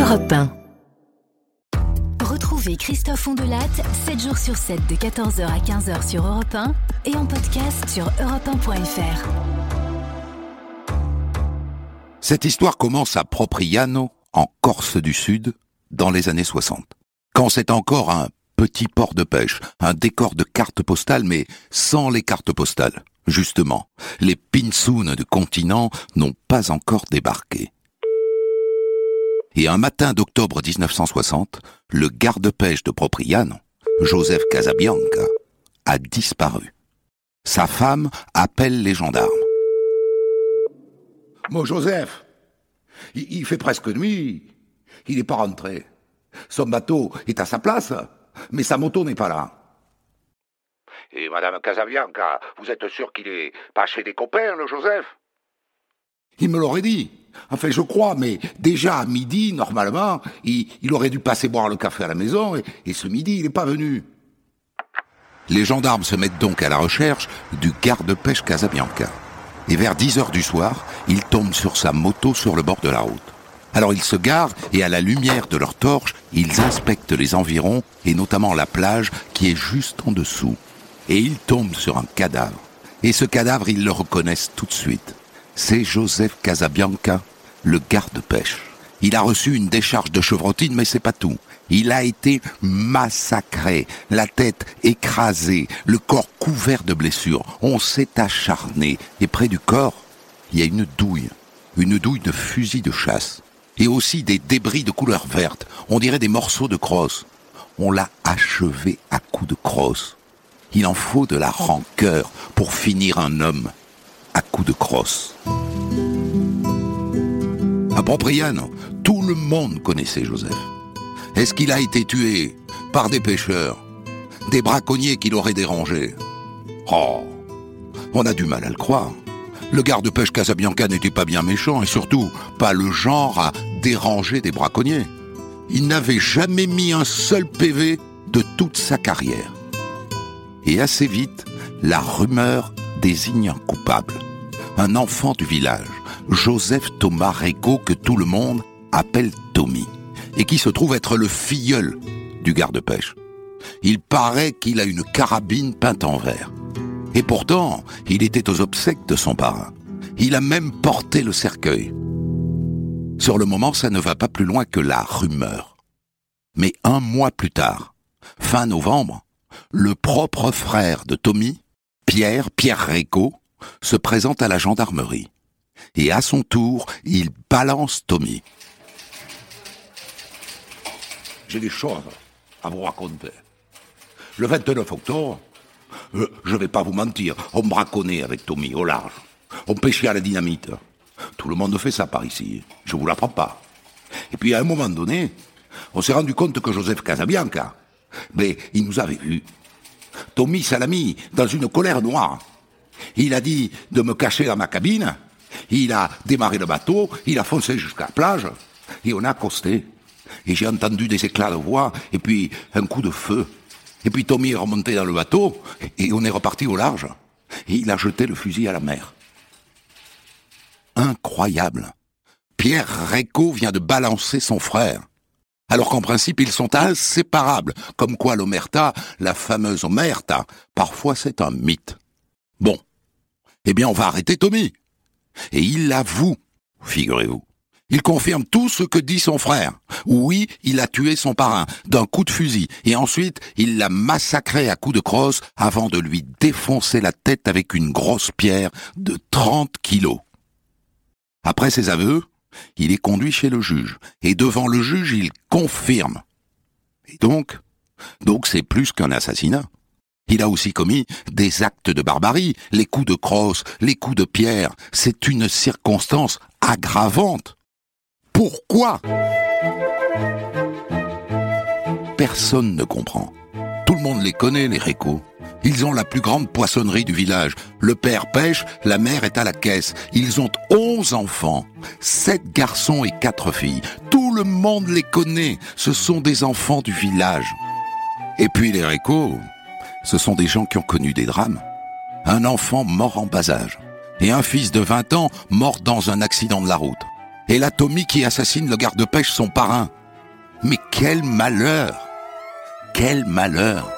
Europe 1. Retrouvez Christophe Ondelatte 7 jours sur 7 de 14h à 15h sur Europe 1 et en podcast sur europe1.fr. Cette histoire commence à Propriano, en Corse du Sud, dans les années 60. Quand c'est encore un petit port de pêche, un décor de cartes postales, mais sans les cartes postales. Justement, les pinsounes du continent n'ont pas encore débarqué. Et un matin d'octobre 1960, le garde-pêche de Propriano, Joseph Casabianca, a disparu. Sa femme appelle les gendarmes. Mon Joseph, il fait presque nuit, il n'est pas rentré. Son bateau est à sa place, mais sa moto n'est pas là. Et Madame Casabianca, vous êtes sûr qu'il est pas chez des copains, le Joseph? Il me l'aurait dit. Enfin, je crois, mais déjà à midi, normalement, il aurait dû passer boire le café à la maison, et ce midi, il n'est pas venu. Les gendarmes se mettent donc à la recherche du garde-pêche Casabianca. Et vers 10h du soir, ils tombent sur sa moto sur le bord de la route. Alors ils se garent et à la lumière de leurs torches, ils inspectent les environs et notamment la plage qui est juste en dessous. Et ils tombent sur un cadavre. Et ce cadavre, ils le reconnaissent tout de suite. C'est Joseph Casabianca, le garde-pêche. Il a reçu une décharge de chevrotine, mais c'est pas tout. Il a été massacré, la tête écrasée, le corps couvert de blessures. On s'est acharné. Et près du corps, il y a une douille de fusil de chasse. Et aussi des débris de couleur verte. On dirait des morceaux de crosse. On l'a achevé à coups de crosse. Il en faut de la rancœur pour finir un homme à coups de crosse. À Propriano, tout le monde connaissait Joseph. Est-ce qu'il a été tué par des pêcheurs, des braconniers qui l'auraient dérangé? Oh, on a du mal à le croire. Le garde-pêche Casabianca n'était pas bien méchant et surtout pas le genre à déranger des braconniers. Il n'avait jamais mis un seul PV de toute sa carrière. Et assez vite, la rumeur désigne un coupable. Un enfant du village, Joseph Thomas Réco, que tout le monde appelle Tommy, et qui se trouve être le filleul du garde-pêche. Il paraît qu'il a une carabine peinte en vert. Et pourtant, il était aux obsèques de son parrain. Il a même porté le cercueil. Sur le moment, ça ne va pas plus loin que la rumeur. Mais un mois plus tard, fin novembre, le propre frère de Tommy, Pierre Réco, se présente à la gendarmerie. Et à son tour, il balance Tommy. J'ai des choses à vous raconter. Le 29 octobre, je vais pas vous mentir, on braconnait avec Tommy au large. On pêchait à la dynamite. Tout le monde fait ça par ici, je vous l'apprends pas. Et puis à un moment donné, on s'est rendu compte que Joseph Casabianca, il nous avait vus. Tommy, ça l'a mis dans une colère noire. Il a dit de me cacher dans ma cabine, il a démarré le bateau, il a foncé jusqu'à la plage, et on a accosté. Et j'ai entendu des éclats de voix, et puis un coup de feu. Et puis Tommy est remonté dans le bateau, et on est reparti au large. Et il a jeté le fusil à la mer. Incroyable. Pierre Réco vient de balancer son frère. Alors qu'en principe, ils sont inséparables. Comme quoi l'omerta, la fameuse omerta, parfois c'est un mythe. Bon. Eh bien, on va arrêter Tommy. Et il l'avoue, figurez-vous. Il confirme tout ce que dit son frère. Oui, il a tué son parrain d'un coup de fusil. Et ensuite, il l'a massacré à coups de crosse avant de lui défoncer la tête avec une grosse pierre de 30 kilos. Après ses aveux, il est conduit chez le juge. Et devant le juge, il confirme. Et donc c'est plus qu'un assassinat. Il a aussi commis des actes de barbarie, les coups de crosse, les coups de pierre. C'est une circonstance aggravante. Pourquoi? Personne ne comprend. Tout le monde les connaît, les Réco. Ils ont la plus grande poissonnerie du village. Le père pêche, la mère est à la caisse. Ils ont 11 enfants, 7 garçons et 4 filles. Tout le monde les connaît. Ce sont des enfants du village. Et puis les Réco, ce sont des gens qui ont connu des drames. Un enfant mort en bas âge. Et un fils de 20 ans mort dans un accident de la route. Et là, Tommy qui assassine le garde-pêche, son parrain. Mais quel malheur! Quel malheur!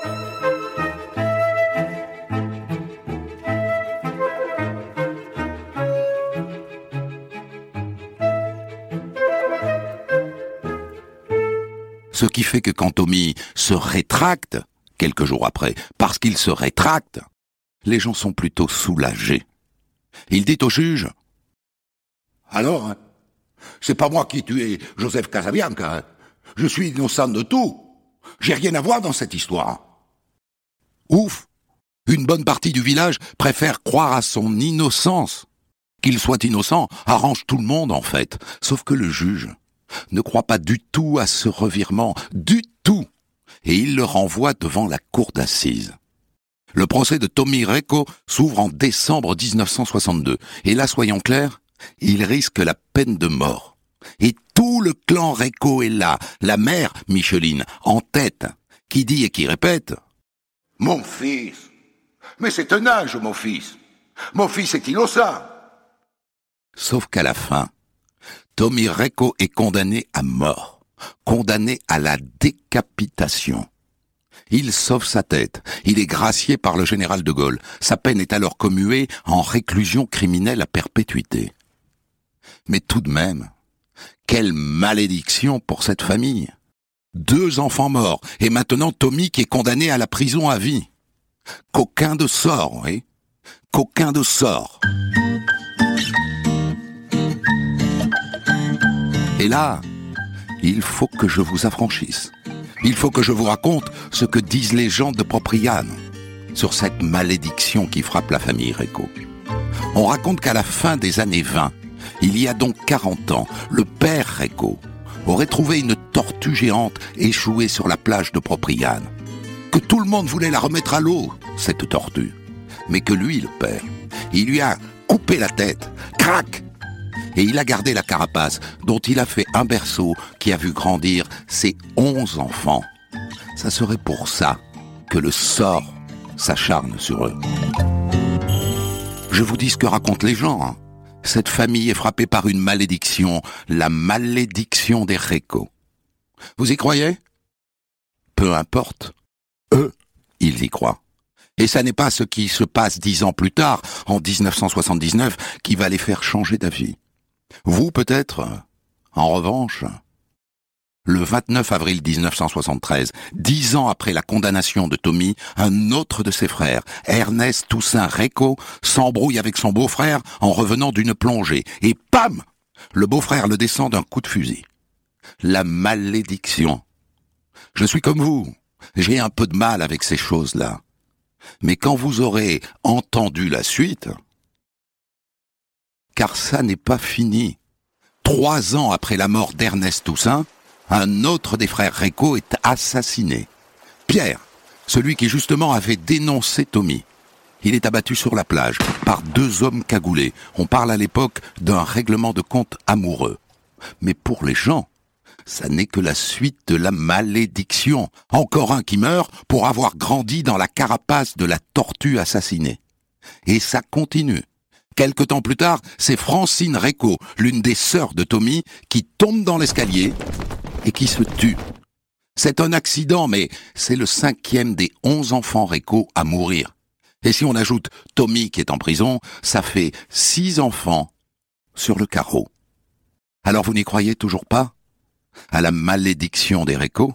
Ce qui fait que quand Tommy se rétracte, quelques jours après, parce qu'il se rétracte, les gens sont plutôt soulagés. Il dit au juge: Alors, hein, c'est pas moi qui ai tué Joseph Casabianca. Hein. Je suis innocent de tout. J'ai rien à voir dans cette histoire. Ouf! Une bonne partie du village préfère croire à son innocence. Qu'il soit innocent arrange tout le monde en fait, sauf que le juge ne croit pas du tout à ce revirement, du tout, et il le renvoie devant la cour d'assises. Le procès de Tommy Recco s'ouvre en décembre 1962, et là, soyons clairs, il risque la peine de mort. Et tout le clan Recco est là, la mère, Micheline, en tête, qui dit et qui répète: Mon fils, mais c'est un ange, mon fils. Mon fils est innocent. Sauf qu'à la fin, Tommy Recco est condamné à mort, condamné à la décapitation. Il sauve sa tête, il est gracié par le général de Gaulle. Sa peine est alors commuée en réclusion criminelle à perpétuité. Mais tout de même, quelle malédiction pour cette famille! 2 enfants morts, et maintenant Tommy qui est condamné à la prison à vie. Coquin de sort, oui, coquin de sort. Et là, il faut que je vous affranchisse. Il faut que je vous raconte ce que disent les gens de Propriane sur cette malédiction qui frappe la famille Recco. On raconte qu'à la fin des années 20, il y a donc 40 ans, le père Recco aurait trouvé une tortue géante échouée sur la plage de Propriane. Que tout le monde voulait la remettre à l'eau, cette tortue. Mais que lui, le père, il lui a coupé la tête. Crac! Et il a gardé la carapace, dont il a fait un berceau qui a vu grandir ses 11 enfants. Ça serait pour ça que le sort s'acharne sur eux. Je vous dis ce que racontent les gens. Hein. Cette famille est frappée par une malédiction, la malédiction des Recco. Vous y croyez? Peu importe. Eux, ils y croient. Et ça n'est pas ce qui se passe 10 ans plus tard, en 1979, qui va les faire changer d'avis. Vous, peut-être, en revanche, le 29 avril 1973, 10 ans après la condamnation de Tommy, un autre de ses frères, Ernest Toussaint Recco, s'embrouille avec son beau-frère en revenant d'une plongée. Et pam! Le beau-frère le descend d'un coup de fusil. La malédiction. Je suis comme vous. J'ai un peu de mal avec ces choses-là. Mais quand vous aurez entendu la suite, car ça n'est pas fini. 3 ans après la mort d'Ernest Toussaint, un autre des frères Recco est assassiné. Pierre, celui qui justement avait dénoncé Tommy. Il est abattu sur la plage par 2 hommes cagoulés. On parle à l'époque d'un règlement de compte amoureux. Mais pour les gens, ça n'est que la suite de la malédiction. Encore un qui meurt pour avoir grandi dans la carapace de la tortue assassinée. Et ça continue. Quelque temps plus tard, c'est Francine Recco, l'une des sœurs de Tommy, qui tombe dans l'escalier et qui se tue. C'est un accident, mais c'est le 5e des 11 enfants Recco à mourir. Et si on ajoute Tommy qui est en prison, ça fait 6 enfants sur le carreau. Alors vous n'y croyez toujours pas à la malédiction des Recco?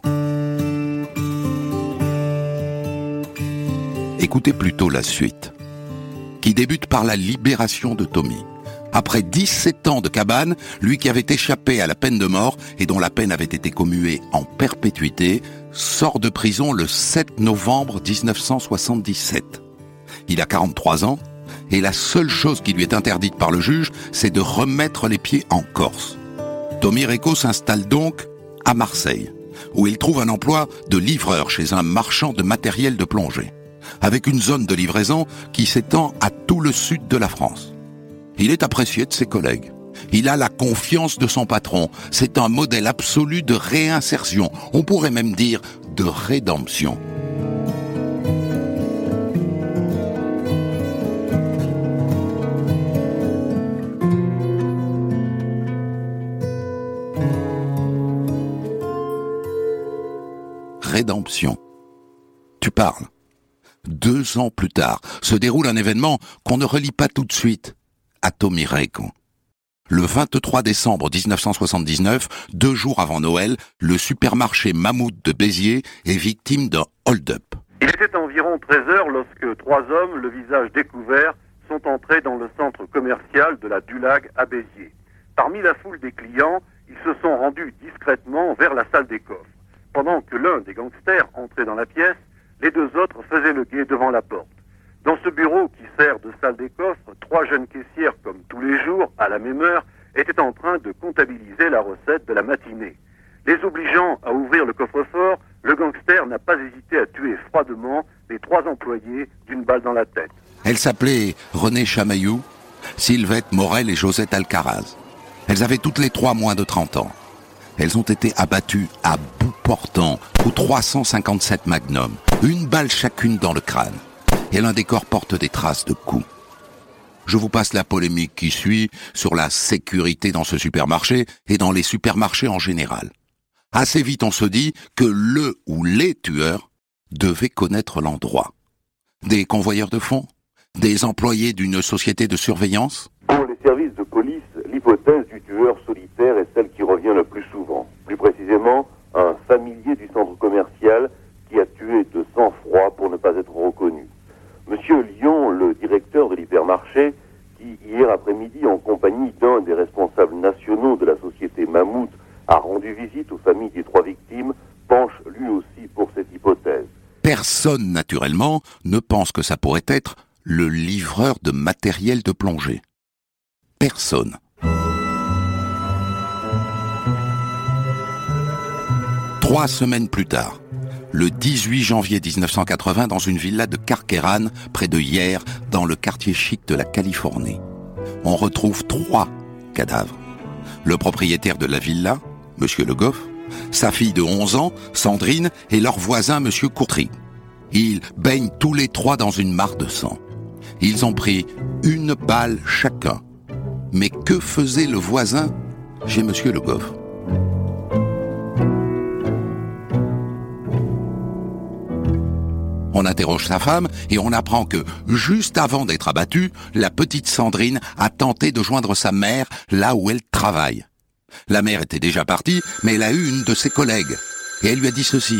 Écoutez plutôt la suite, qui débute par la libération de Tommy. Après 17 ans de cabane, lui qui avait échappé à la peine de mort et dont la peine avait été commuée en perpétuité, sort de prison le 7 novembre 1977. Il a 43 ans et la seule chose qui lui est interdite par le juge, c'est de remettre les pieds en Corse. Tommy Recco s'installe donc à Marseille, où il trouve un emploi de livreur chez un marchand de matériel de plongée, avec une zone de livraison qui s'étend à tout le sud de la France. Il est apprécié de ses collègues. Il a la confiance de son patron. C'est un modèle absolu de réinsertion. On pourrait même dire de rédemption. rédemption. Tu parles. 2 ans plus tard, se déroule un événement qu'on ne relie pas tout de suite à Tommy Reco. Le 23 décembre 1979, 2 jours avant Noël, le supermarché Mammouth de Béziers est victime d'un hold-up. Il était environ 13h lorsque 3 hommes, le visage découvert, sont entrés dans le centre commercial de la Dulag à Béziers. Parmi la foule des clients, ils se sont rendus discrètement vers la salle des coffres. Pendant que l'un des gangsters entrait dans la pièce, les 2 autres faisaient le guet devant la porte. Dans ce bureau qui sert de salle des coffres, 3 jeunes caissières, comme tous les jours, à la même heure, étaient en train de comptabiliser la recette de la matinée. Les obligeant à ouvrir le coffre-fort, le gangster n'a pas hésité à tuer froidement les 3 employés d'une balle dans la tête. Elles s'appelaient René Chamaillou, Sylvette Morel et Josette Alcaraz. Elles avaient toutes les 3 moins de 30 ans. Elles ont été abattues à bout portant au 357 Magnum, 1 balle chacune dans le crâne. Et l'un des corps porte des traces de coups. Je vous passe la polémique qui suit sur la sécurité dans ce supermarché et dans les supermarchés en général. Assez vite on se dit que le ou les tueurs devaient connaître l'endroit. Des convoyeurs de fonds? Des employés d'une société de surveillance? Pour les services de police, l'hypothèse du tueur solitaire est celle qui revient le plus souvent. Plus précisément, un familier du centre commercial qui a tué de sang-froid pour ne pas être reconnu. Monsieur Lyon, le directeur de l'hypermarché, qui hier après-midi, en compagnie d'un des responsables nationaux de la société Mammouth, a rendu visite aux familles des 3 victimes, penche lui aussi pour cette hypothèse. Personne, naturellement, ne pense que ça pourrait être le livreur de matériel de plongée. Personne. 3 semaines plus tard, le 18 janvier 1980, dans une villa de Carqueiranne, près de Hyères, dans le quartier chic de la Californie. On retrouve 3 cadavres. Le propriétaire de la villa, Monsieur Le Goff, sa fille de 11 ans, Sandrine, et leur voisin, Monsieur Courtry. Ils baignent tous les 3 dans une mare de sang. Ils ont pris 1 balle chacun. Mais que faisait le voisin chez Monsieur Le Goff ? On interroge sa femme et on apprend que, juste avant d'être abattue, la petite Sandrine a tenté de joindre sa mère là où elle travaille. La mère était déjà partie, mais elle a eu une de ses collègues. Et elle lui a dit ceci.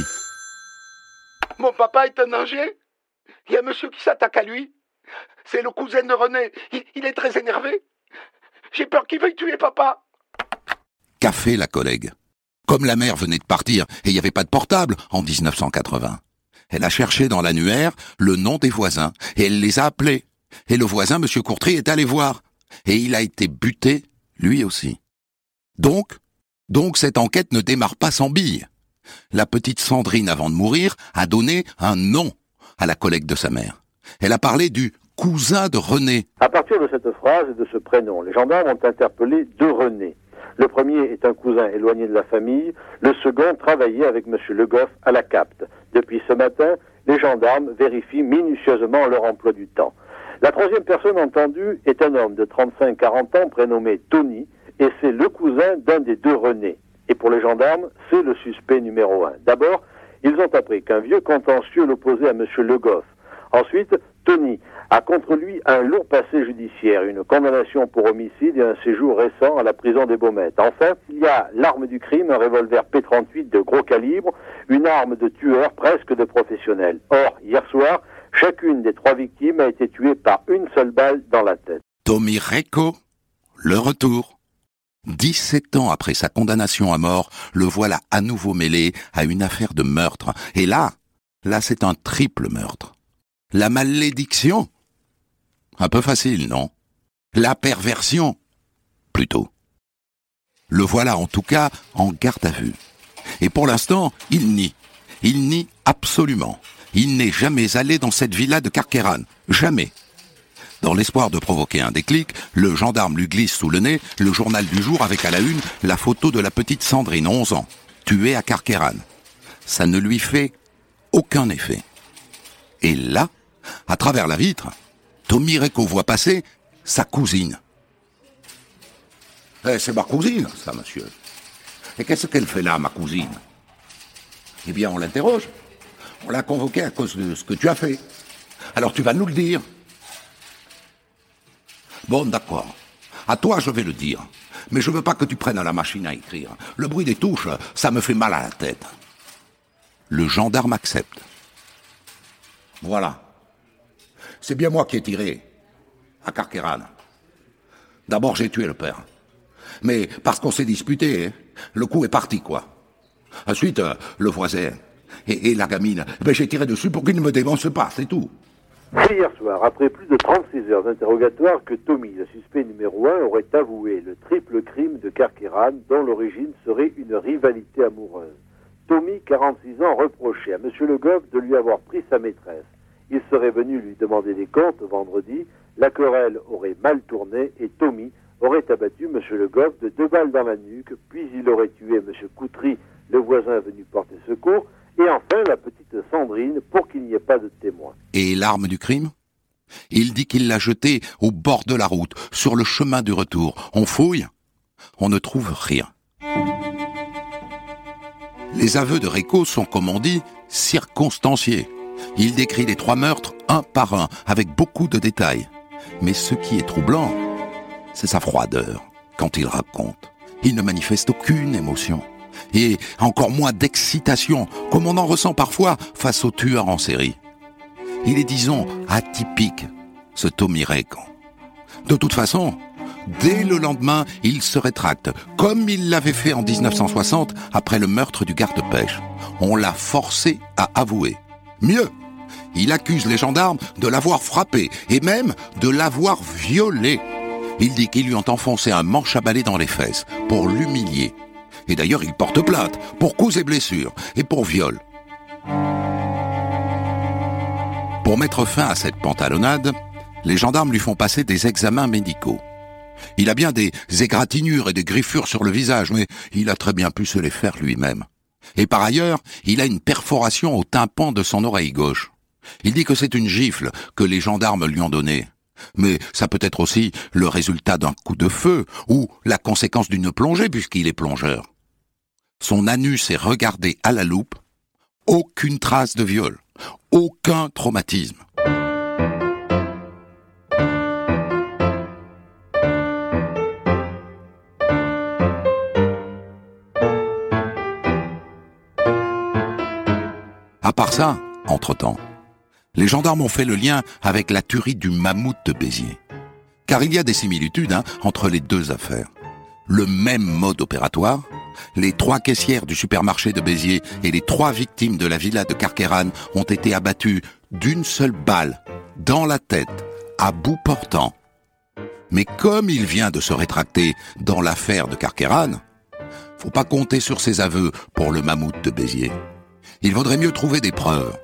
« Mon papa est un danger. Il y a un monsieur qui s'attaque à lui. C'est le cousin de René. Il est très énervé. J'ai peur qu'il veuille tuer papa. » Qu'a fait la collègue ? Comme la mère venait de partir et il n'y avait pas de portable en 1980. Elle a cherché dans l'annuaire le nom des voisins et elle les a appelés. Et le voisin, Monsieur Courtry, est allé voir. Et il a été buté, lui aussi. Donc cette enquête ne démarre pas sans bille. La petite Sandrine, avant de mourir, a donné un nom à la collègue de sa mère. Elle a parlé du cousin de René. À partir de cette phrase et de ce prénom, les gendarmes ont interpellé 2 René. Le premier est un cousin éloigné de la famille, le second travaillait avec M. Le Goff à la Capte. Depuis ce matin, les gendarmes vérifient minutieusement leur emploi du temps. La 3e personne entendue est un homme de 35-40 ans prénommé Tony, et c'est le cousin d'un des 2 René. Et pour les gendarmes, c'est le suspect numéro 1. D'abord, ils ont appris qu'un vieux contentieux l'opposait à M. Le Goff. Ensuite, Tony a contre lui un lourd passé judiciaire, une condamnation pour homicide et un séjour récent à la prison des Baumettes. Enfin, il y a l'arme du crime, un revolver P38 de gros calibre, une arme de tueur presque de professionnel. Or, hier soir, chacune des 3 victimes a été tuée par une seule balle dans la tête. Tommy Reco, le retour. 17 ans après sa condamnation à mort, le voilà à nouveau mêlé à une affaire de meurtre. Et là, c'est un triple meurtre. La malédiction ? Un peu facile, non ? La perversion ? Plutôt. Le voilà en tout cas en garde à vue. Et pour l'instant, il nie. Il nie absolument. Il n'est jamais allé dans cette villa de Carqueiranne. Jamais. Dans l'espoir de provoquer un déclic, le gendarme lui glisse sous le nez le journal du jour avec à la une la photo de la petite Sandrine, 11 ans, tuée à Carqueiranne. Ça ne lui fait aucun effet. Et là, à travers la vitre, Tommy Reco voit passer sa cousine. C'est ma cousine, ça, monsieur. Et qu'est-ce qu'elle fait là, ma cousine? Eh bien, on l'interroge. On l'a convoqué à cause de ce que tu as fait. Alors tu vas nous le dire. Bon, d'accord. À toi, je vais le dire. Mais je veux pas que tu prennes la machine à écrire. Le bruit des touches, ça me fait mal à la tête. Le gendarme accepte. Voilà. C'est bien moi qui ai tiré à Carqueiranne. D'abord, j'ai tué le père. Mais parce qu'on s'est disputé, hein, le coup est parti, quoi. Ensuite, le voisin et la gamine, j'ai tiré dessus pour qu'ils ne me dénoncent pas, c'est tout. C'est hier soir, après plus de 36 heures d'interrogatoire, que Tommy, le suspect numéro 1, aurait avoué le triple crime de Carqueiranne, dont l'origine serait une rivalité amoureuse. Tommy, 46 ans, reprochait à M. Le Goff de lui avoir pris sa maîtresse. Il serait venu lui demander des comptes vendredi, la querelle aurait mal tourné et Tommy aurait abattu M. Le Goff de 2 balles dans la nuque, puis il aurait tué M. Coutry, le voisin venu porter secours, et enfin la petite Sandrine pour qu'il n'y ait pas de témoin. Et l'arme du crime ? Il dit qu'il l'a jetée au bord de la route, sur le chemin du retour. On fouille, on ne trouve rien. Les aveux de Réco sont, comme on dit, circonstanciés. Il décrit les 3 meurtres un par un, avec beaucoup de détails. Mais ce qui est troublant, c'est sa froideur quand il raconte. Il ne manifeste aucune émotion. Et encore moins d'excitation, comme on en ressent parfois face aux tueurs en série. Il est, disons, atypique, ce Tommy Réco. De toute façon, dès le lendemain, il se rétracte, comme il l'avait fait en 1960 après le meurtre du garde-pêche. On l'a forcé à avouer. Mieux, il accuse les gendarmes de l'avoir frappé et même de l'avoir violé. Il dit qu'ils lui ont enfoncé un manche à balai dans les fesses pour l'humilier. Et d'ailleurs, il porte plainte pour coups et blessures et pour viol. Pour mettre fin à cette pantalonnade, les gendarmes lui font passer des examens médicaux. Il a bien des égratignures et des griffures sur le visage, mais il a très bien pu se les faire lui-même. Et par ailleurs, il a une perforation au tympan de son oreille gauche. Il dit que c'est une gifle que les gendarmes lui ont donnée. Mais ça peut être aussi le résultat d'un coup de feu ou la conséquence d'une plongée puisqu'il est plongeur. Son anus est regardé à la loupe, aucune trace de viol, aucun traumatisme. À part ça, entre-temps, les gendarmes ont fait le lien avec la tuerie du mammouth de Béziers. Car il y a des similitudes entre les deux affaires. Le même mode opératoire, les 3 caissières du supermarché de Béziers et les 3 victimes de la villa de Carqueiranne ont été abattues d'une seule balle, dans la tête, à bout portant. Mais comme il vient de se rétracter dans l'affaire de Carqueiranne, faut pas compter sur ses aveux pour le mammouth de Béziers. Il vaudrait mieux trouver des preuves.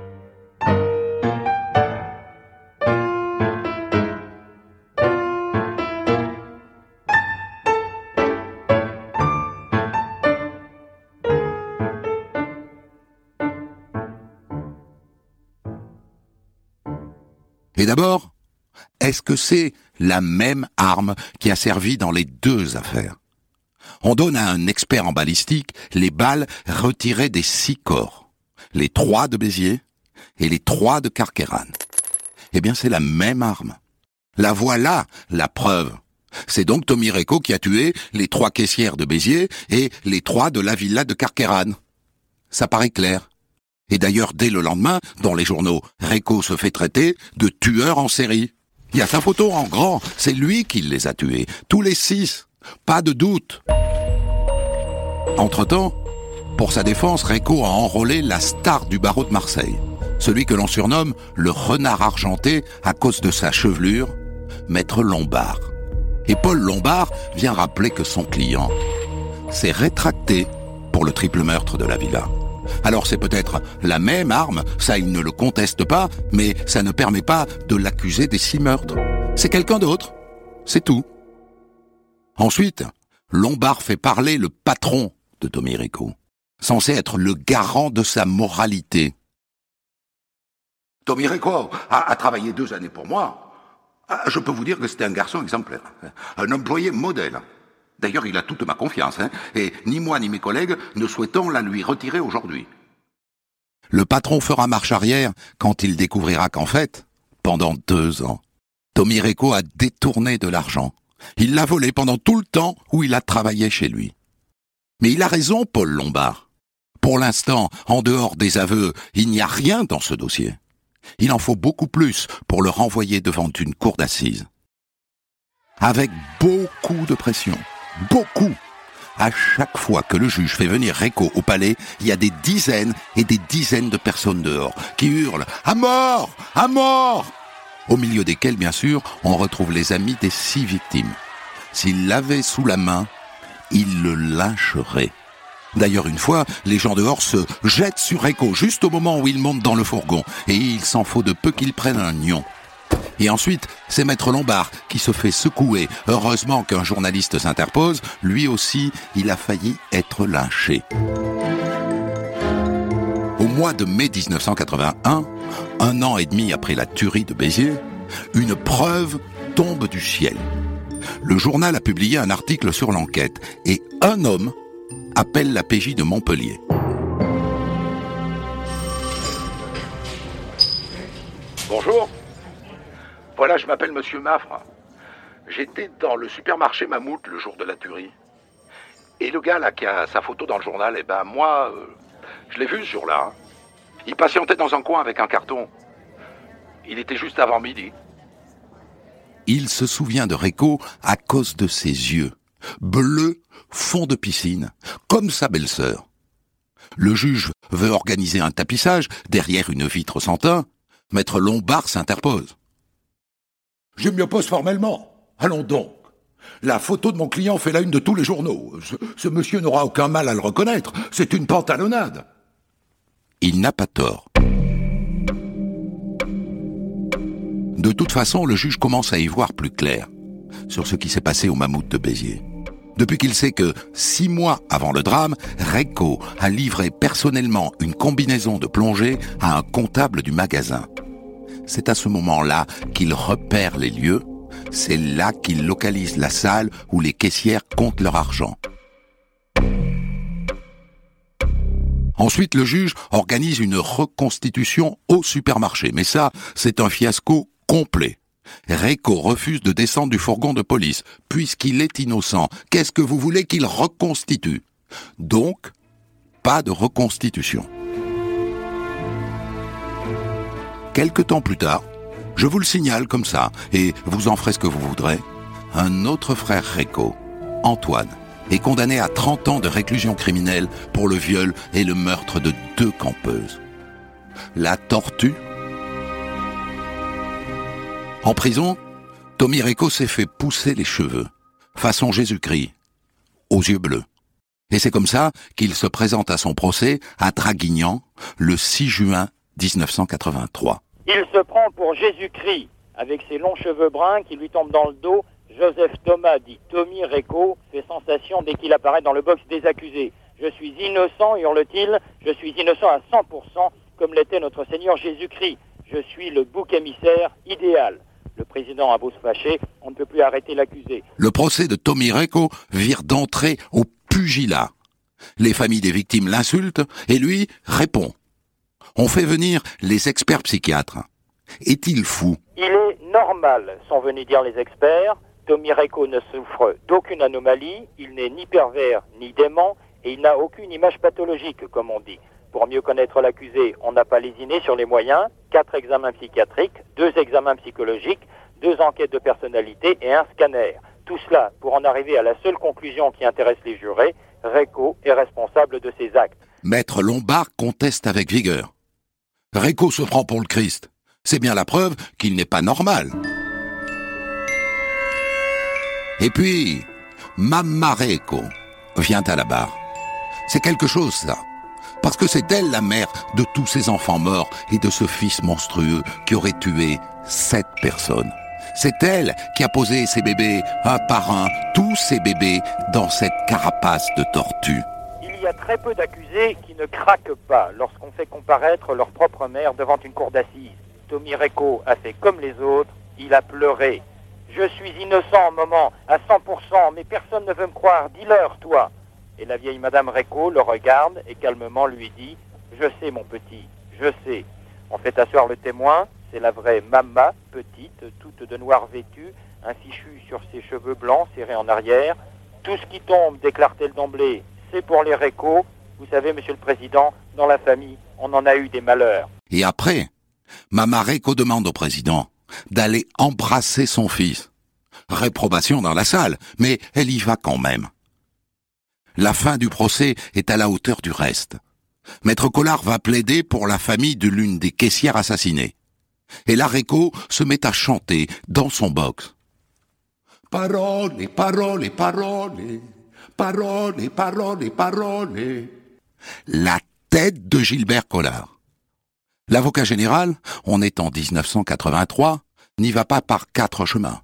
Et d'abord, est-ce que c'est la même arme qui a servi dans les 2 affaires ? On donne à un expert en balistique les balles retirées des 6 corps, les 3 de Béziers et les 3 de Carqueiranne. Eh bien, c'est la même arme. La voilà, la preuve. C'est donc Tommy Réco qui a tué les 3 caissières de Béziers et les 3 de la villa de Carqueiranne. Ça paraît clair. Et d'ailleurs, dès le lendemain, dans les journaux, Réco se fait traiter de tueur en série. Il y a sa photo en grand, c'est lui qui les a tués, tous les 6, pas de doute. Entre-temps, pour sa défense, Réco a enrôlé la star du barreau de Marseille, celui que l'on surnomme le renard argenté à cause de sa chevelure, Maître Lombard. Et Paul Lombard vient rappeler que son client s'est rétracté pour le triple meurtre de la villa. Alors c'est peut-être la même arme, ça il ne le conteste pas, mais ça ne permet pas de l'accuser des 6 meurtres. C'est quelqu'un d'autre, c'est tout. Ensuite, Lombard fait parler le patron de Tommy Réco, censé être le garant de sa moralité. Tommy Réco a travaillé 2 années pour moi. Je peux vous dire que c'était un garçon exemplaire, un employé modèle. D'ailleurs, il a toute ma confiance, et ni moi ni mes collègues ne souhaitons la lui retirer aujourd'hui. Le patron fera marche arrière quand il découvrira qu'en fait, pendant 2 ans, Tommy Recco a détourné de l'argent. Il l'a volé pendant tout le temps où il a travaillé chez lui. Mais il a raison, Paul Lombard. Pour l'instant, en dehors des aveux, il n'y a rien dans ce dossier. Il en faut beaucoup plus pour le renvoyer devant une cour d'assises. Avec beaucoup de pression. Beaucoup. À chaque fois que le juge fait venir Recco au palais, il y a des dizaines et des dizaines de personnes dehors qui hurlent « À mort ! À mort !» au milieu desquels, bien sûr, on retrouve les amis des 6 victimes. S'il l'avait sous la main, il le lyncherait. D'ailleurs, une fois, les gens dehors se jettent sur Recco juste au moment où il monte dans le fourgon, et il s'en faut de peu qu'il prenne un nion. Et ensuite, c'est Maître Lombard qui se fait secouer. Heureusement qu'un journaliste s'interpose, lui aussi, il a failli être lynché. Au mois de mai 1981, 1 an et demi après la tuerie de Béziers, une preuve tombe du ciel. Le journal a publié un article sur l'enquête et un homme appelle la PJ de Montpellier. Bonjour. Voilà, je m'appelle Monsieur Maffre. J'étais dans le supermarché Mammouth le jour de la tuerie. Et le gars là qui a sa photo dans le journal, moi, je l'ai vu ce jour-là. Il patientait dans un coin avec un carton. Il était juste avant midi. Il se souvient de Recco à cause de ses yeux, bleus, fond de piscine, comme sa belle-sœur. Le juge veut organiser un tapissage derrière une vitre sans teint. Maître Lombard s'interpose. « Je m'y oppose formellement. Allons donc. La photo de mon client fait la une de tous les journaux. Ce monsieur n'aura aucun mal à le reconnaître. C'est une pantalonnade. » Il n'a pas tort. De toute façon, le juge commence à y voir plus clair sur ce qui s'est passé au Mammouth de Béziers. Depuis qu'il sait que 6 mois avant le drame, Recco a livré personnellement une combinaison de plongée à un comptable du magasin. C'est à ce moment-là qu'il repère les lieux, c'est là qu'il localise la salle où les caissières comptent leur argent. Ensuite, le juge organise une reconstitution au supermarché, mais ça, c'est un fiasco complet. Recco refuse de descendre du fourgon de police, puisqu'il est innocent. Qu'est-ce que vous voulez qu'il reconstitue? Donc, pas de reconstitution. Quelque temps plus tard, je vous le signale comme ça, et vous en ferez ce que vous voudrez, un autre frère Recco, Antoine, est condamné à 30 ans de réclusion criminelle pour le viol et le meurtre de 2 campeuses. La tortue. En prison, Tommy Recco s'est fait pousser les cheveux, façon Jésus-Christ, aux yeux bleus. Et c'est comme ça qu'il se présente à son procès à Draguignan le 6 juin 1983. Il se prend pour Jésus-Christ, avec ses longs cheveux bruns qui lui tombent dans le dos. Joseph Thomas, dit Tommy Recco, fait sensation dès qu'il apparaît dans le box des accusés. « Je suis innocent », hurle-t-il, « je suis innocent à 100%, comme l'était notre Seigneur Jésus-Christ. Je suis le bouc émissaire idéal. » Le président a beau se fâcher, on ne peut plus arrêter l'accusé. Le procès de Tommy Recco vire d'entrée au pugilat. Les familles des victimes l'insultent et lui répond. On fait venir les experts psychiatres. Est-il fou? Il est normal, sont venus dire les experts. Tommy Recco ne souffre d'aucune anomalie, il n'est ni pervers ni dément, et il n'a aucune image pathologique, comme on dit. Pour mieux connaître l'accusé, on n'a pas lésiné sur les moyens, 4 examens psychiatriques, 2 examens psychologiques, 2 enquêtes de personnalité et un scanner. Tout cela pour en arriver à la seule conclusion qui intéresse les jurés, Recco est responsable de ses actes. Maître Lombard conteste avec vigueur. Recco se prend pour le Christ. C'est bien la preuve qu'il n'est pas normal. Et puis, Mamma Recco vient à la barre. C'est quelque chose, ça. Parce que c'est elle la mère de tous ces enfants morts et de ce fils monstrueux qui aurait tué 7 personnes. C'est elle qui a posé ses bébés, un par un, tous ces bébés, dans cette carapace de tortue. Il y a très peu d'accusés qui ne craquent pas lorsqu'on fait comparaître leur propre mère devant une cour d'assises. Tommy Recco a fait comme les autres, il a pleuré. « Je suis innocent, maman, à 100%, mais personne ne veut me croire, dis-leur, toi !» Et la vieille Madame Recco le regarde et calmement lui dit « Je sais, mon petit, je sais. On fait asseoir le témoin, c'est la vraie Mama, petite, toute de noir vêtue, un fichu sur ses cheveux blancs serrés en arrière. Tout ce qui tombe, déclare-t-elle d'emblée, c'est pour les récos. Vous savez, Monsieur le Président, dans la famille, on en a eu des malheurs. Et après, Mama Réco demande au président d'aller embrasser son fils. Réprobation dans la salle, mais elle y va quand même. La fin du procès est à la hauteur du reste. Maître Collard va plaider pour la famille de l'une des caissières assassinées. Et la Réco se met à chanter dans son box. Parole, parole, parole, parole, parole, parole. La tête de Gilbert Collard. L'avocat général, on est en 1983, n'y va pas par 4 chemins.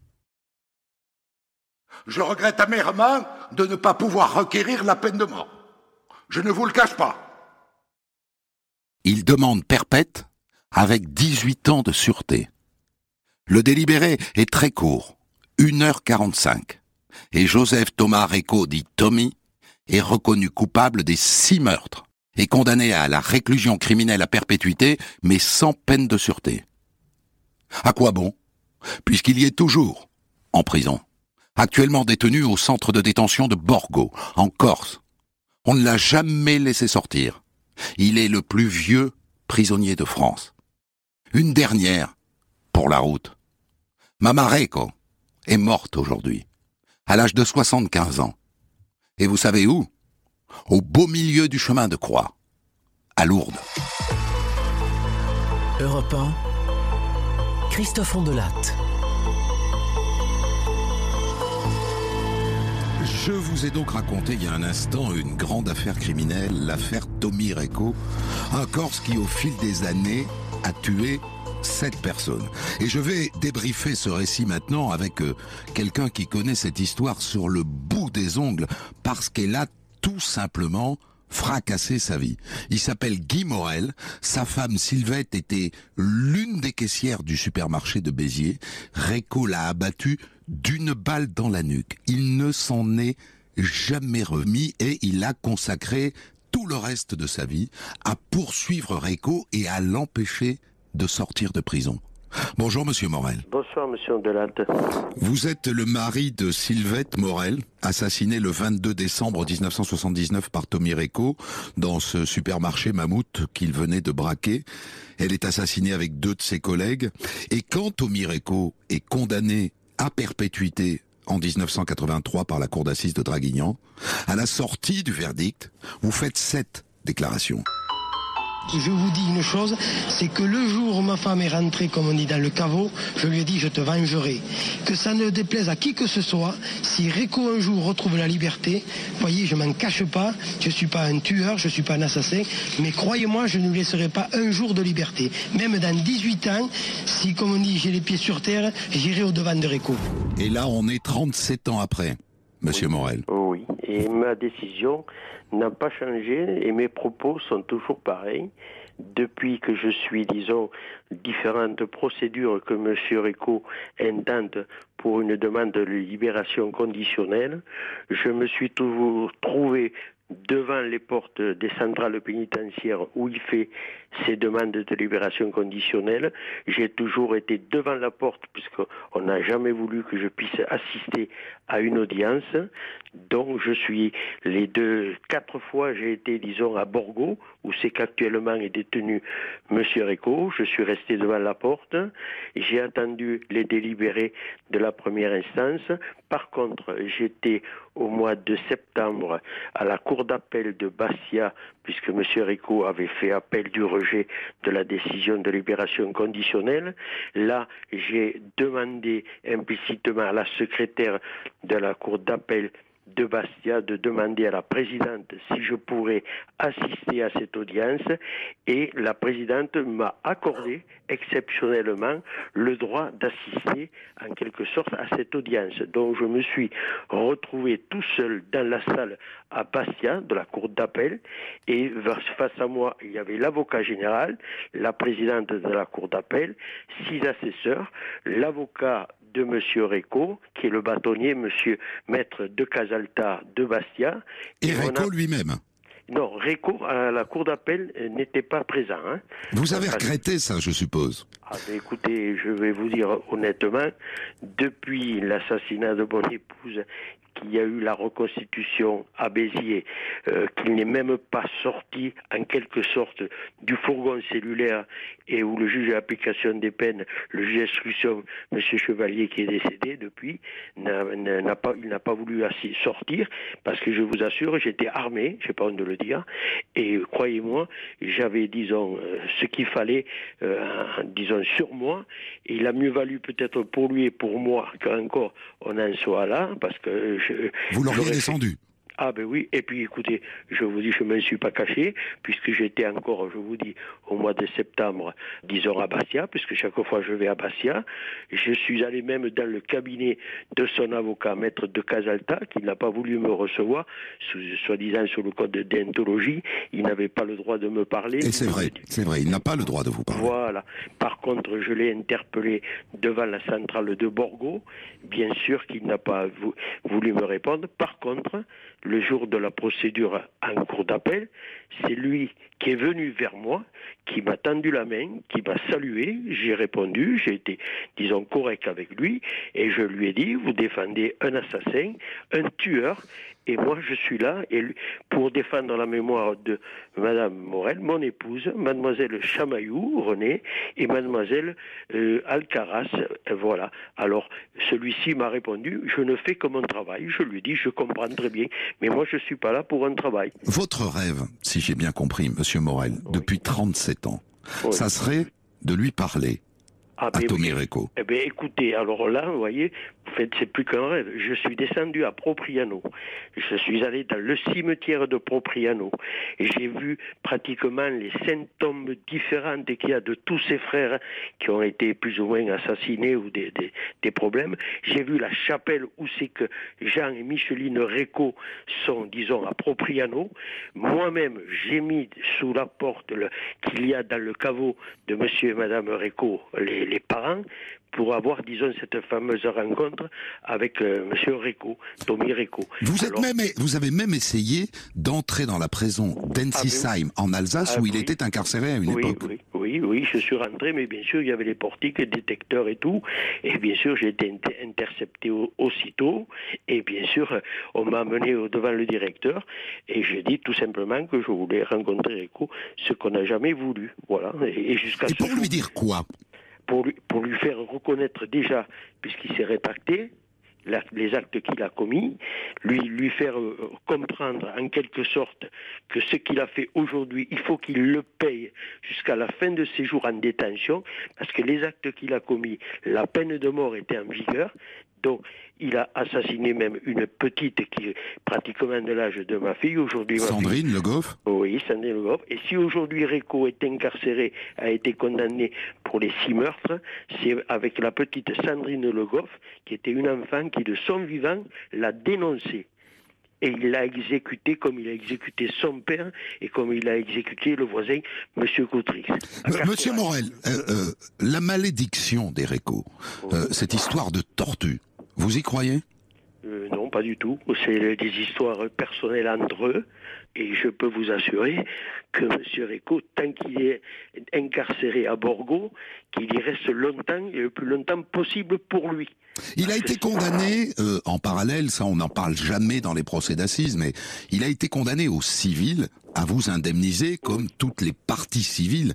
Je regrette amèrement de ne pas pouvoir requérir la peine de mort. Je ne vous le cache pas. Il demande perpète avec 18 ans de sûreté. Le délibéré est très court, 1h45. Et Joseph Thomas Réco, dit Tommy, est reconnu coupable des 6 meurtres et condamné à la réclusion criminelle à perpétuité, mais sans peine de sûreté. À quoi bon? Puisqu'il y est toujours en prison. Actuellement détenu au centre de détention de Borgo, en Corse. On ne l'a jamais laissé sortir. Il est le plus vieux prisonnier de France. Une dernière pour la route. Mama Réco est morte aujourd'hui, à l'âge de 75 ans. Et vous savez où? Au beau milieu du chemin de croix, à Lourdes. Europe 1, Christophe Ondelatte. Je vous ai donc raconté il y a un instant une grande affaire criminelle, l'affaire Tommy Réco, un Corse qui au fil des années a tué 7 personnes. Et je vais débriefer ce récit maintenant avec quelqu'un qui connaît cette histoire sur le bout des ongles, parce qu'elle a tout simplement fracassé sa vie. Il s'appelle Guy Morel, sa femme Sylvette était l'une des caissières du supermarché de Béziers. Réco l'a abattu d'une balle dans la nuque. Il ne s'en est jamais remis et il a consacré tout le reste de sa vie à poursuivre Réco et à l'empêcher de sortir de prison. Bonjour Monsieur Morel. Bonsoir Monsieur Ondelatte. Vous êtes le mari de Sylvette Morel, assassinée le 22 décembre 1979 par Tommy Réco dans ce supermarché Mammouth qu'il venait de braquer. Elle est assassinée avec 2 de ses collègues. Et quand Tommy Réco est condamné à perpétuité en 1983 par la cour d'assises de Draguignan, à la sortie du verdict, vous faites 7 déclarations. Je vous dis une chose, c'est que le jour où ma femme est rentrée, comme on dit, dans le caveau, je lui ai dit je te vengerai. Que ça ne déplaise à qui que ce soit, si Réco un jour retrouve la liberté, voyez, je m'en cache pas, je suis pas un tueur, je suis pas un assassin, mais croyez-moi, je ne lui laisserai pas un jour de liberté. Même dans 18 ans, si, comme on dit, j'ai les pieds sur terre, j'irai au-devant de Réco. Et là, on est 37 ans après, Monsieur Morel. Oui, et ma décision n'a pas changé et mes propos sont toujours pareils. Depuis que je suis, disons, différentes procédures que M. Réco intente pour une demande de libération conditionnelle, je me suis toujours trouvé devant les portes des centrales pénitentiaires où il fait ses demandes de libération conditionnelle. J'ai toujours été devant la porte puisqu'on n'a jamais voulu que je puisse assister à une audience. Donc je suis 4 fois j'ai été, disons, à Borgo où c'est qu'actuellement est détenu M. Réco. Je suis resté devant la porte. J'ai attendu les délibérés de la première instance. Par contre, j'étais au mois de septembre à la cour d'appel de Bastia, puisque M. Réco avait fait appel du rejet de la décision de libération conditionnelle. Là, j'ai demandé implicitement à la secrétaire de la cour d'appel de Bastia de demander à la présidente si je pourrais assister à cette audience et la présidente m'a accordé exceptionnellement le droit d'assister en quelque sorte à cette audience. Donc je me suis retrouvé tout seul dans la salle à Bastia de la cour d'appel et face à moi il y avait l'avocat général, la présidente de la cour d'appel, 6 assesseurs, l'avocat de M. Réco, qui est le bâtonnier, M. Maître de Casalta de Bastia. Et Réco lui-même. Non, Réco, à la cour d'appel, n'était pas présent. Hein. Vous avez regretté ça, je suppose? Ah, ben écoutez, je vais vous dire honnêtement, depuis l'assassinat de mon épouse, qu'il y a eu la reconstitution à Béziers, qu'il n'est même pas sorti en quelque sorte du fourgon cellulaire et où le juge d'application des peines, le juge d'instruction, M. Chevalier, qui est décédé depuis, il n'a pas voulu assez sortir, parce que je vous assure, j'étais armé, j'ai pas honte de le dire, et croyez-moi, j'avais, disons, ce qu'il fallait, disons, sur moi, et il a mieux valu peut-être pour lui et pour moi qu'encore on en soit là, parce que vous l'auriez descendu? Ah ben oui, et puis écoutez, je vous dis, je ne me suis pas caché, puisque j'étais encore, je vous dis, au mois de septembre, disons à Bastia, puisque chaque fois je vais à Bastia. Je suis allé même dans le cabinet de son avocat, maître de Casalta, qui n'a pas voulu me recevoir, soi-disant sur le code de déontologie, il n'avait pas le droit de me parler. Et c'est vrai, il n'a pas le droit de vous parler. Voilà. Par contre, je l'ai interpellé devant la centrale de Borgo, bien sûr qu'il n'a pas voulu me répondre. Par contre, le jour de la procédure en cour d'appel, c'est lui qui est venu vers moi, qui m'a tendu la main, qui m'a salué, j'ai répondu, j'ai été, disons, correct avec lui, et je lui ai dit, vous défendez un assassin, un tueur, et moi je suis là, et pour défendre la mémoire de Madame Morel, mon épouse, Mademoiselle Chamaillou, René, et Mademoiselle Alcaraz, voilà. Alors, celui-ci m'a répondu, je ne fais que mon travail, je lui ai dit, je comprends très bien, mais moi je suis pas là pour un travail. Votre rêve, si j'ai bien compris, Monsieur Morel, oui, depuis 37 ans, oui, ça serait de lui parler à Tommy Réco. Eh bien, écoutez, alors là, vous voyez, en fait, c'est plus qu'un rêve. Je suis descendu à Propriano. Je suis allé dans le cimetière de Propriano. Et j'ai vu pratiquement les symptômes différents qu'il y a de tous ces frères qui ont été plus ou moins assassinés ou des problèmes. J'ai vu la chapelle où c'est que Jean et Micheline Réco sont, disons, à Propriano. Moi-même, j'ai mis sous la porte qu'il y a dans le caveau de monsieur et madame Réco les parents, pour avoir, disons, cette fameuse rencontre avec monsieur Réco, Tommy Réco. Vous avez même essayé d'entrer dans la prison d'Ensisheim en Alsace où il était incarcéré à une époque. Oui, je suis rentré, mais bien sûr, il y avait les portiques, les détecteurs et tout, et bien sûr, j'ai été intercepté aussitôt, et bien sûr, on m'a amené devant le directeur, et j'ai dit tout simplement que je voulais rencontrer Réco, ce qu'on n'a jamais voulu, voilà, et jusqu'à Et pour lui dire quoi? Pour lui faire reconnaître déjà, puisqu'il s'est rétracté, les actes qu'il a commis, lui faire comprendre en quelque sorte que ce qu'il a fait aujourd'hui, il faut qu'il le paye jusqu'à la fin de ses jours en détention, parce que les actes qu'il a commis, la peine de mort était en vigueur. Donc, il a assassiné même une petite qui est pratiquement de l'âge de ma fille. Aujourd'hui, Sandrine Le Goff? Oui, Sandrine Le Goff. Et si aujourd'hui Réco est incarcéré, a été condamné pour les 6 meurtres, c'est avec la petite Sandrine Le Goff, qui était une enfant qui, de son vivant, l'a dénoncé. Et il l'a exécuté comme il a exécuté son père et comme il a exécuté le voisin, Monsieur Coutrix. Monsieur Morel, la malédiction des Réco, cette histoire de tortue, vous y croyez? Non, pas du tout. C'est des histoires personnelles entre eux. Et je peux vous assurer que M. Réco, tant qu'il est incarcéré à Borgo, qu'il y reste longtemps et le plus longtemps possible pour lui. Il a été condamné, en parallèle, ça on n'en parle jamais dans les procès d'assises, mais il a été condamné au civil à vous indemniser comme toutes les parties civiles,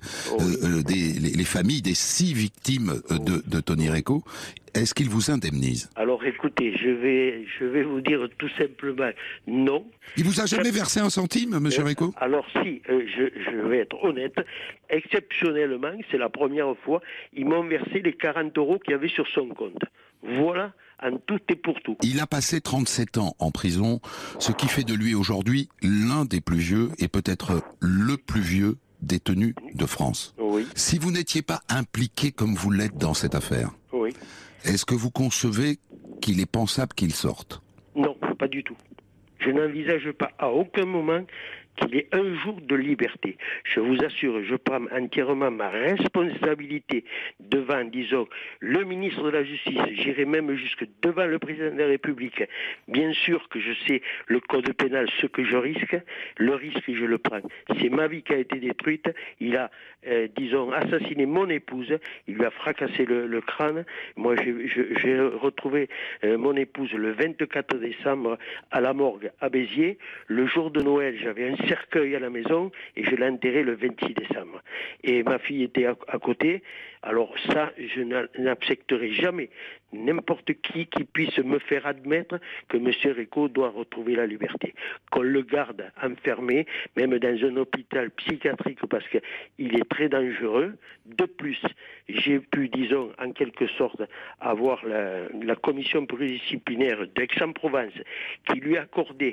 les familles des 6 victimes de Tony Réco. Est-ce qu'il vous indemnise? Alors écoutez, je vais vous dire tout simplement non. Il vous a jamais versé un centime, monsieur Réco? Alors si, je vais être honnête, exceptionnellement, c'est la première fois, ils m'ont versé les 40 € qu'il y avait sur son compte. Voilà, en tout et pour tout. Il a passé 37 ans en prison, ce qui fait de lui aujourd'hui l'un des plus vieux et peut-être le plus vieux détenu de France. Oui. Si vous n'étiez pas impliqué comme vous l'êtes dans cette affaire, oui, est-ce que vous concevez qu'il est pensable qu'il sorte? Non, pas du tout. Je n'envisage pas à aucun moment qu'il ait un jour de liberté. Je vous assure, je prends entièrement ma responsabilité devant, disons, le ministre de la Justice, j'irai même jusque devant le président de la République. Bien sûr que je sais le code pénal, ce que je risque, le risque je le prends. C'est ma vie qui a été détruite, il a, disons, assassiné mon épouse, il lui a fracassé le crâne. Moi j'ai retrouvé mon épouse le 24 décembre à la morgue à Béziers. Le jour de Noël, j'avais un cercueil à la maison et je l'ai enterré le 26 décembre. Et ma fille était à côté. Alors ça, je n'accepterai jamais n'importe qui puisse me faire admettre que M. Réco doit retrouver la liberté. Qu'on le garde enfermé, même dans un hôpital psychiatrique, parce qu'il est très dangereux. De plus, j'ai pu, disons, en quelque sorte, avoir la commission pluridisciplinaire d'Aix-en-Provence qui lui accordait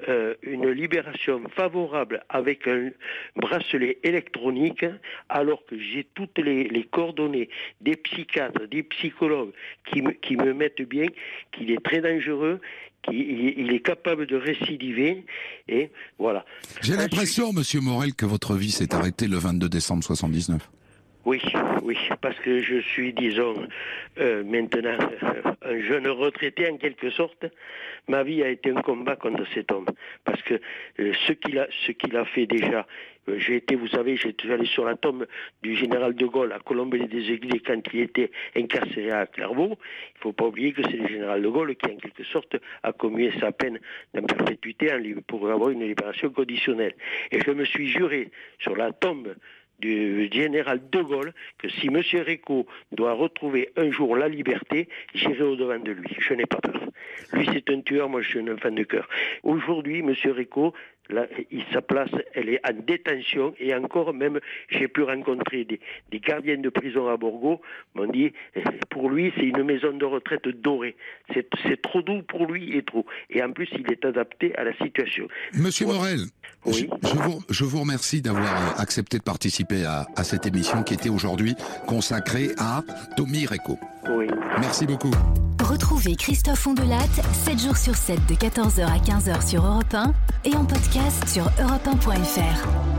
une libération favorable avec un bracelet électronique, alors que j'ai toutes les coordonnées des psychiatres, des psychologues qui me mettent bien qu'il est très dangereux, qu'il est capable de récidiver, et voilà. J'ai l'impression, Monsieur Morel, que votre vie s'est arrêtée le 22 décembre 79. Oui, parce que je suis, disons, maintenant un jeune retraité en quelque sorte. Ma vie a été un combat contre cet homme, parce que ce qu'il a fait déjà. J'ai été, vous savez, j'étais allé sur la tombe du général de Gaulle à Colombey-les-Aiguilles quand il était incarcéré à Clairvaux. Il ne faut pas oublier que c'est le général de Gaulle qui, en quelque sorte, a commué sa peine en perpétuité pour avoir une libération conditionnelle. Et je me suis juré sur la tombe du général de Gaulle que si M. Réco doit retrouver un jour la liberté, j'irai au-devant de lui. Je n'ai pas peur. Lui, c'est un tueur, moi, je suis un enfant de cœur. Aujourd'hui, M. Réco, là, sa place, elle est en détention, et encore même, j'ai pu rencontrer des gardiens de prison à Borgo, m'ont dit, pour lui, c'est une maison de retraite dorée. C'est trop doux pour lui et trop. Et en plus, il est adapté à la situation. Monsieur Morel, oui. je vous remercie d'avoir accepté de participer à cette émission qui était aujourd'hui consacrée à Tommy Réco. Oui. Merci beaucoup. Retrouvez Christophe Ondelat 7 jours sur 7 de 14h à 15h sur Europe 1 et en podcast sur europe1.fr.